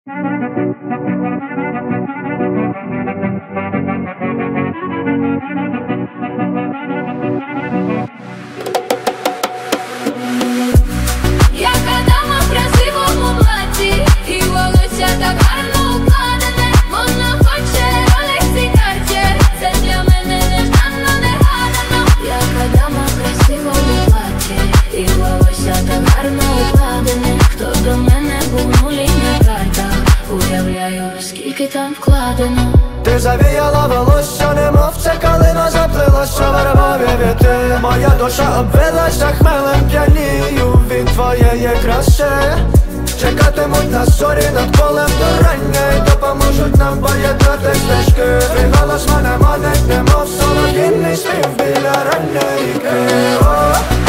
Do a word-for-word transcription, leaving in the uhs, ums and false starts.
Яка дама в красивому платі, і волосся так гарно укладене. Вона хоче Rolex і Cartier, це для мене нежданно, негадано. Яка дама в красивому платі, і волосся так гарно укладене. Хто до мене був нулі на картах, уявляю, скільки там вкладено. Ти завіяла волосся, немов ця калина заплилася в вербові віти. Моя душа обвилася хмелем, п'янію від твоєї краси. Чекатимуть на зорі над полем до рання, і допоможуть нам поєднати стежки. Твій голос мене манить, немов солов'їний спів біля ранньої ріки.